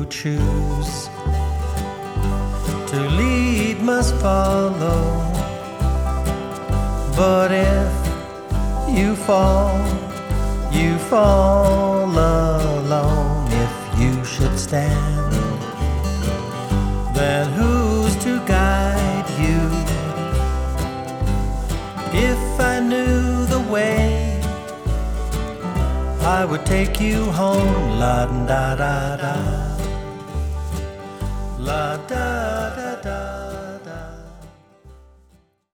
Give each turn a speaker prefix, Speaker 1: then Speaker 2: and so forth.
Speaker 1: choose. To lead must follow, but if you fall alone. If you should stand, then who's to guide you? If I knew the way, I would take you home. La da da da, la da da da.